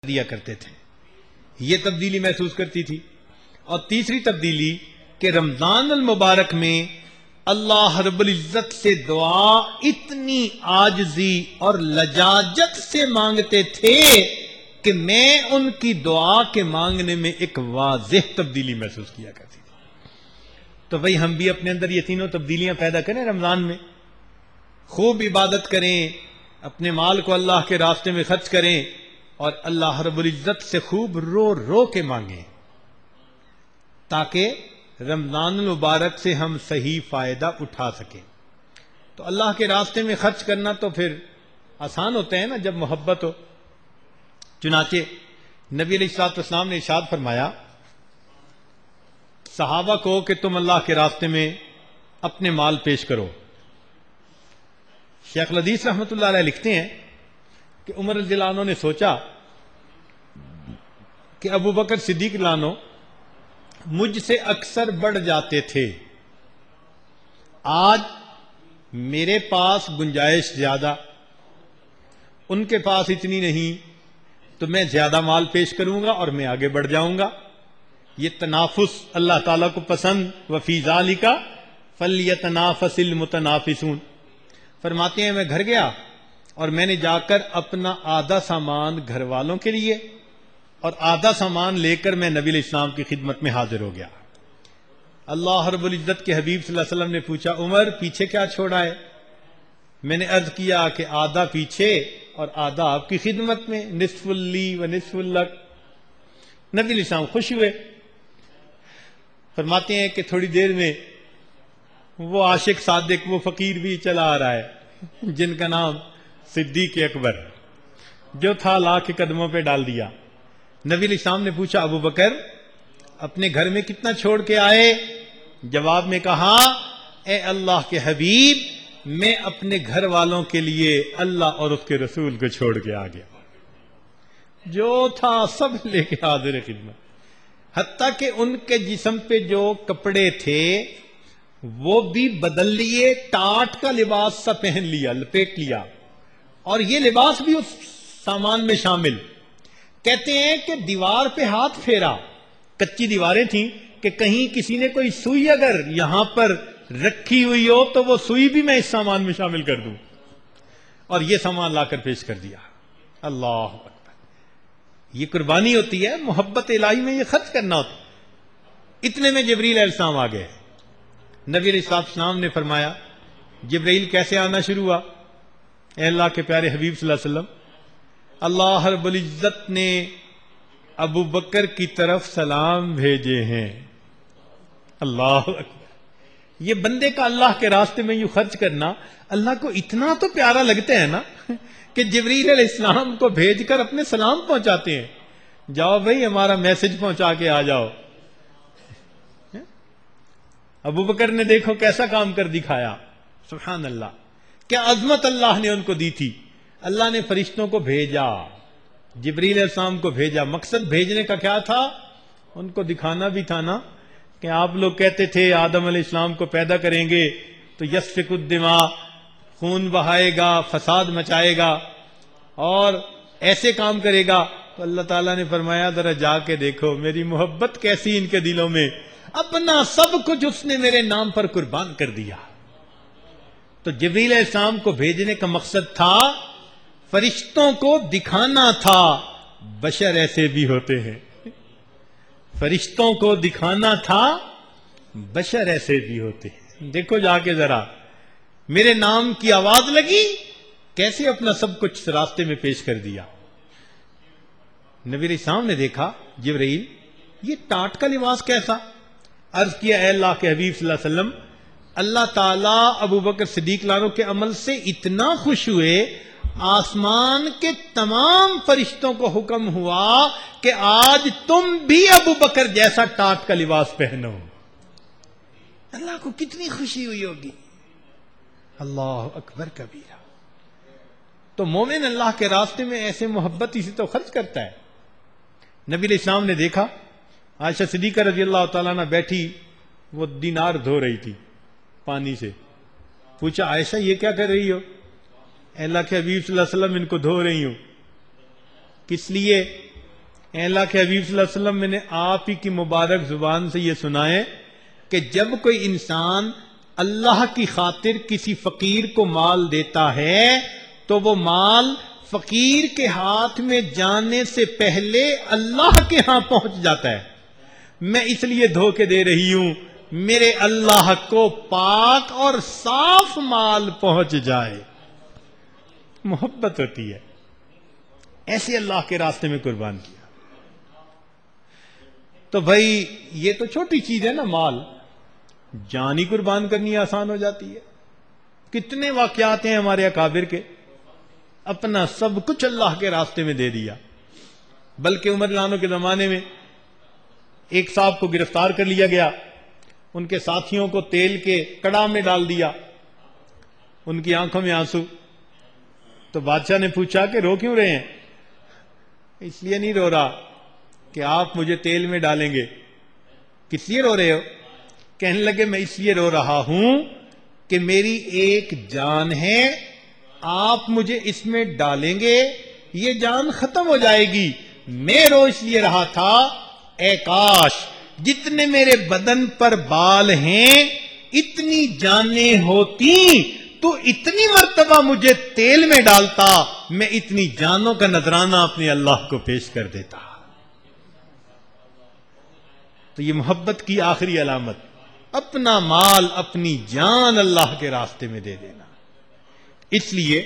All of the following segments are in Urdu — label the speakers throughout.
Speaker 1: دیا کرتے تھے، یہ تبدیلی محسوس کرتی تھی۔ اور تیسری تبدیلی کہ رمضان المبارک میں اللہ رب العزت سے دعا اتنی عاجزی اور لجاجت سے مانگتے تھے کہ میں ان کی دعا کے مانگنے میں ایک واضح تبدیلی محسوس کیا کرتی تھی۔ تو بھئی ہم بھی اپنے اندر یہ تینوں تبدیلیاں پیدا کریں رمضان میں، خوب عبادت کریں، اپنے مال کو اللہ کے راستے میں خرچ کریں اور اللہ رب العزت سے خوب رو رو کے مانگیں تاکہ رمضان المبارک سے ہم صحیح فائدہ اٹھا سکیں۔ تو اللہ کے راستے میں خرچ کرنا تو پھر آسان ہوتا ہے نا جب محبت ہو۔ چنانچہ نبی علیہ الصلوۃ والسلام نے ارشاد فرمایا صحابہ کو کہ تم اللہ کے راستے میں اپنے مال پیش کرو۔ شیخ الحدیث رحمۃ اللہ علیہ لکھتے ہیں کہ عمر رضی اللہ عنہ نے سوچا کہ ابو بکر صدیق رضی اللہ عنہ مجھ سے اکثر بڑھ جاتے تھے، آج میرے پاس گنجائش زیادہ، ان کے پاس اتنی نہیں، تو میں زیادہ مال پیش کروں گا اور میں آگے بڑھ جاؤں گا۔ یہ تنافس اللہ تعالیٰ کو پسند، وفی ذالک فلیتنافس المتنافسون۔ فرماتے ہیں میں گھر گیا اور میں نے جا کر اپنا آدھا سامان گھر والوں کے لیے اور آدھا سامان لے کر میں نبی علیہ السلام کی خدمت میں حاضر ہو گیا۔ اللہ رب العزت کے حبیب صلی اللہ علیہ وسلم نے پوچھا عمر پیچھے کیا چھوڑا ہے؟ میں نے عرض کیا کہ آدھا پیچھے اور آدھا آپ کی خدمت میں، نصف لی و نصف لک۔ نبی علیہ السلام خوش ہوئے۔ فرماتے ہیں کہ تھوڑی دیر میں وہ عاشق صادق، وہ فقیر بھی چلا آ رہا ہے جن کا نام صدیق اکبر، جو تھا لا کے قدموں پہ ڈال دیا۔ نبی علیہ السلام نے پوچھا ابو بکر اپنے گھر میں کتنا چھوڑ کے آئے؟ جواب میں کہا اے اللہ کے حبیب میں اپنے گھر والوں کے لیے اللہ اور اس کے رسول کو چھوڑ کے آ گیا، جو تھا سب لے کے حاضر خدمت، حتیٰ کہ ان کے جسم پہ جو کپڑے تھے وہ بھی بدل لیے، ٹاٹ کا لباس سا پہن لیا، لپیٹ لیا، اور یہ لباس بھی اس سامان میں شامل۔ کہتے ہیں کہ دیوار پہ ہاتھ پھیرا، کچی دیواریں تھیں، کہ کہیں کسی نے کوئی سوئی اگر یہاں پر رکھی ہوئی ہو تو وہ سوئی بھی میں اس سامان میں شامل کر دوں، اور یہ سامان لا کر پیش کر دیا۔ اللہ اکبر، یہ قربانی ہوتی ہے، محبت الہی میں یہ خرچ کرنا ہوتا ہے۔ اتنے میں جبریل علیہ السلام آ گئے۔ نبی علیہ السلام نے فرمایا جبریل کیسے آنا شروع ہوا؟ اے اللہ کے پیارے حبیب صلی اللہ علیہ وسلم اللہ رب العزت نے ابو بکر کی طرف سلام بھیجے ہیں۔ اللہ اکبر، یہ بندے کا اللہ کے راستے میں یوں خرچ کرنا اللہ کو اتنا تو پیارا لگتا ہے نا کہ جبریل علیہ السلام کو بھیج کر اپنے سلام پہنچاتے ہیں، جاؤ بھائی ہمارا میسج پہنچا کے آ جاؤ۔ ابو بکر نے دیکھو کیسا کام کر دکھایا، سبحان اللہ، کیا عظمت اللہ نے ان کو دی تھی۔ اللہ نے فرشتوں کو بھیجا، جبریل علیہ السلام کو بھیجا، مقصد بھیجنے کا کیا تھا؟ ان کو دکھانا بھی تھا نا کہ آپ لوگ کہتے تھے آدم علیہ السلام کو پیدا کریں گے تو یسفک الدماء، خون بہائے گا، فساد مچائے گا اور ایسے کام کرے گا، تو اللہ تعالیٰ نے فرمایا ذرا جا کے دیکھو میری محبت کیسی ان کے دلوں میں، اپنا سب کچھ اس نے میرے نام پر قربان کر دیا۔ تو جبریل علیہ السلام کو بھیجنے کا مقصد تھا فرشتوں کو دکھانا تھا بشر ایسے بھی ہوتے ہیں، فرشتوں کو دکھانا تھا بشر ایسے بھی ہوتے ہیں۔ دیکھو جا کے ذرا، میرے نام کی آواز لگی کیسے اپنا سب کچھ راستے میں پیش کر دیا۔ نبی علیہ السلام نے دیکھا جبرائیل یہ ٹاٹ کا لباس کیسا؟ عرض کیا اے اللہ کے حبیب صلی اللہ علیہ وسلم اللہ تعالیٰ ابو بکر صدیق عنہ کے عمل سے اتنا خوش ہوئے، آسمان کے تمام فرشتوں کو حکم ہوا کہ آج تم بھی ابو بکر جیسا ٹاٹ کا لباس پہنو۔ اللہ کو کتنی خوشی ہوئی ہوگی، اللہ اکبر کبیرہ۔ تو مومن اللہ کے راستے میں ایسے محبت اسی تو خرچ کرتا ہے۔ نبی علیہ السلام نے دیکھا عائشہ صدیقہ رضی اللہ تعالیٰ عنہ بیٹھی، وہ دینار دھو رہی تھی پانی سے۔ پوچھا عائشہ یہ کیا کر رہی ہو؟ اے اللہ کے حبیب صلی اللہ علیہ وسلم ان کو دھو رہی ہوں۔ کس لیے؟ اے اللہ کے حبیب صلی اللہ علیہ وسلم، میں نے آپ ہی کی مبارک زبان سے یہ سنا ہے کہ جب کوئی انسان اللہ کی خاطر کسی فقیر کو مال دیتا ہے تو وہ مال فقیر کے ہاتھ میں جانے سے پہلے اللہ کے ہاں پہنچ جاتا ہے۔ میں اس لیے دھوکے دے رہی ہوں میرے اللہ کو پاک اور صاف مال پہنچ جائے۔ محبت ہوتی ہے، ایسے اللہ کے راستے میں قربان کیا۔ تو بھائی یہ تو چھوٹی چیز ہے نا، مال، جان ہی قربان کرنی آسان ہو جاتی ہے۔ کتنے واقعات ہیں ہمارے اکابر کے، اپنا سب کچھ اللہ کے راستے میں دے دیا۔ بلکہ عمر لانو کے زمانے میں ایک صاحب کو گرفتار کر لیا گیا، ان کے ساتھیوں کو تیل کے کڑا میں ڈال دیا، ان کی آنکھوں میں آنسو۔ تو بادشاہ نے پوچھا کہ رو کیوں رہے ہیں؟ اس لیے نہیں رو رہا کہ آپ مجھے تیل میں ڈالیں گے۔ کس لیے رو رہے ہو؟ کہنے لگے میں اس لیے رو رہا ہوں کہ میری ایک جان ہے، آپ مجھے اس میں ڈالیں گے، یہ جان ختم ہو جائے گی۔ میں رو اس لیے رہا تھا اے کاش جتنے میرے بدن پر بال ہیں اتنی جانیں ہوتی تو اتنی مرتبہ مجھے تیل میں ڈالتا، میں اتنی جانوں کا نذرانہ اپنے اللہ کو پیش کر دیتا۔ تو یہ محبت کی آخری علامت، اپنا مال، اپنی جان اللہ کے راستے میں دے دینا۔ اس لیے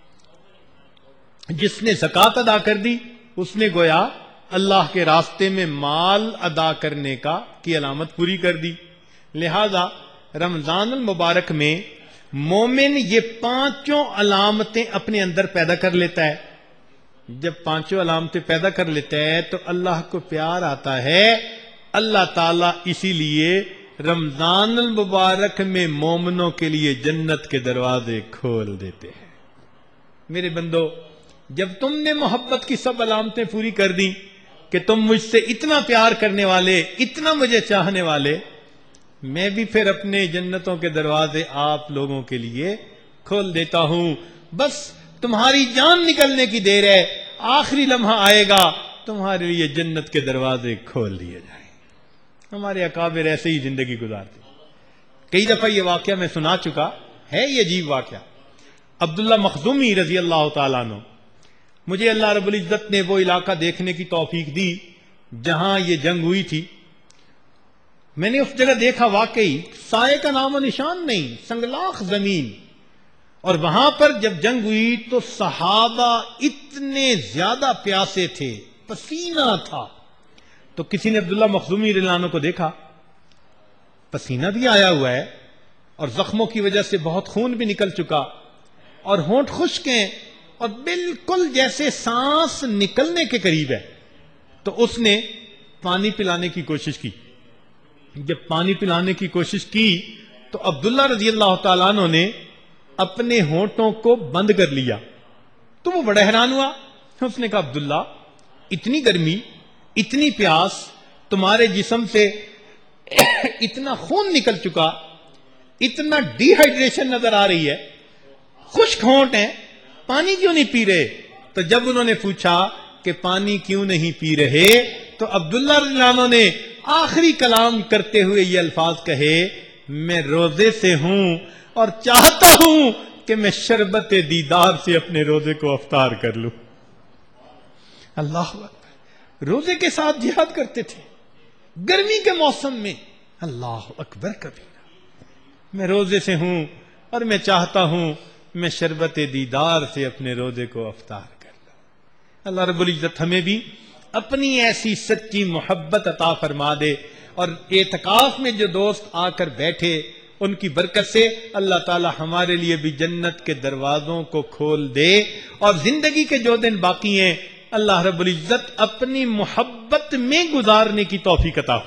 Speaker 1: جس نے زکوٰۃ ادا کر دی اس نے گویا اللہ کے راستے میں مال ادا کرنے کی علامت پوری کر دی۔ لہذا رمضان المبارک میں مومن یہ پانچوں علامتیں اپنے اندر پیدا کر لیتا ہے۔ جب پانچوں علامتیں پیدا کر لیتا ہے تو اللہ کو پیار آتا ہے۔ اللہ تعالیٰ اسی لیے رمضان المبارک میں مومنوں کے لیے جنت کے دروازے کھول دیتے ہیں۔ میرے بندو، جب تم نے محبت کی سب علامتیں پوری کر دیں کہ تم مجھ سے اتنا پیار کرنے والے، اتنا مجھے چاہنے والے، میں بھی پھر اپنے جنتوں کے دروازے آپ لوگوں کے لیے کھول دیتا ہوں۔ بس تمہاری جان نکلنے کی دیر ہے، آخری لمحہ آئے گا تمہارے لیے جنت کے دروازے کھول دیے جائیں۔ ہمارے اکابر ایسے ہی زندگی گزارتے۔ کئی دفعہ یہ واقعہ میں سنا چکا ہے، یہ عجیب واقعہ۔ عبداللہ مخزومی رضی اللہ تعالیٰ عنہ، مجھے اللہ رب العزت نے وہ علاقہ دیکھنے کی توفیق دی جہاں یہ جنگ ہوئی تھی۔ میں نے اس جگہ دیکھا واقعی سائے کا نام و نشان نہیں، سنگلاخ زمین، اور وہاں پر جب جنگ ہوئی تو صحابہ اتنے زیادہ پیاسے تھے، پسینہ تھا۔ تو کسی نے عبداللہ مخزومی رضی اللہ عنہ کو دیکھا، پسینہ بھی آیا ہوا ہے اور زخموں کی وجہ سے بہت خون بھی نکل چکا اور ہونٹ خشک ہیں اور بالکل جیسے سانس نکلنے کے قریب ہے۔ تو اس نے پانی پلانے کی کوشش کی۔ جب پانی پلانے کی کوشش کی تو عبداللہ رضی اللہ تعالیٰ عنہ نے اپنے ہونٹوں کو بند کر لیا۔ تو وہ بڑا حیران ہوا، اس نے کہا عبداللہ اتنی گرمی، اتنی پیاس، تمہارے جسم سے اتنا خون نکل چکا، اتنا ڈی ہائیڈریشن نظر آ رہی ہے، خشک ہونٹ ہیں، پانی کیوں نہیں پی رہے؟ تو جب انہوں نے پوچھا کہ پانی کیوں نہیں پی رہے تو عبداللہ رضی اللہ عنہ نے آخری کلام کرتے ہوئے یہ الفاظ کہے، میں روزے سے ہوں اور چاہتا ہوں کہ میں شربت دیدار سے اپنے روزے کو افطار کر لوں۔ اللہ اکبر، روزے کے ساتھ جہاد کرتے تھے گرمی کے موسم میں۔ اللہ اکبر کبیرہ، میں روزے سے ہوں اور میں چاہتا ہوں میں شربت دیدار سے اپنے روزے کو افطار کر لوں۔ اللہ رب العزت ہمیں بھی اپنی ایسی سچی محبت عطا فرما دے، اور اعتکاف میں جو دوست آ کر بیٹھے ان کی برکت سے اللہ تعالی ہمارے لیے بھی جنت کے دروازوں کو کھول دے، اور زندگی کے جو دن باقی ہیں اللہ رب العزت اپنی محبت میں گزارنے کی توفیق عطا فرمائے۔